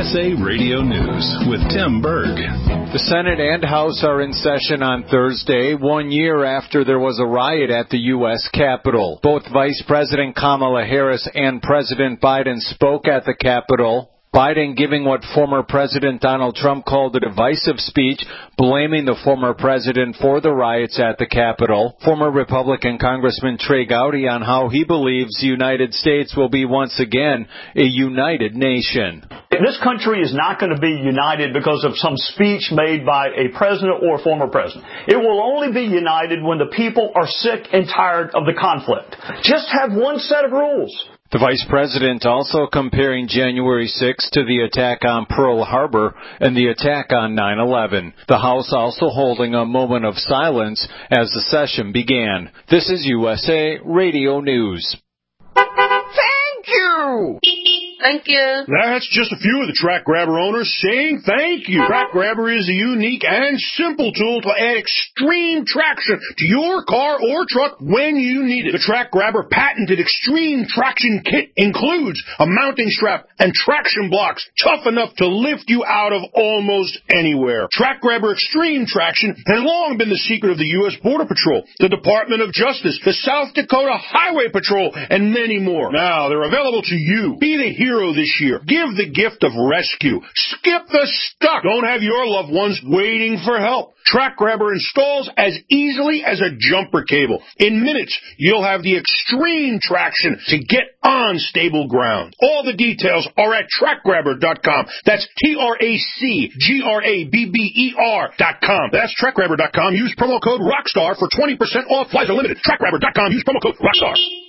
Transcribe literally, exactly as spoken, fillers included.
S A Radio News with Tim Berg. The Senate and House are in session on Thursday, one year after there was a riot at the U S Capitol. Both Vice President Kamala Harris and President Biden spoke at the Capitol. Biden giving what former President Donald Trump called a divisive speech, blaming the former president for the riots at the Capitol. Former Republican Congressman Trey Gowdy on how he believes the United States will be once again a united nation. This country is not going to be united because of some speech made by a president or a former president. It will only be united when the people are sick and tired of the conflict. Just have one set of rules. The vice president also comparing January sixth to the attack on Pearl Harbor and the attack on nine eleven. The House also holding a moment of silence as the session began. This is U S A Radio News. Thank you! Thank you. That's just a few of the Track Grabber owners saying thank you. Track Grabber is a unique and simple tool to add extreme traction to your car or truck when you need it. The Track Grabber patented Extreme Traction Kit includes a mounting strap and traction blocks tough enough to lift you out of almost anywhere. Track Grabber Extreme Traction has long been the secret of the U S Border Patrol, the Department of Justice, the South Dakota Highway Patrol, and many more. Now, they're available to you. Be the hero this year. Give the gift of rescue. Skip the stuck. Don't have your loved ones waiting for help. Track Grabber installs as easily as a jumper cable. In minutes, you'll have the extreme traction to get on stable ground. All the details are at track grabber dot com. That's T R A C G R A B B E R dot com. That's track grabber dot com. Use promo code ROCKSTAR for twenty percent off. Flights are limited. track grabber dot com. Use promo code ROCKSTAR.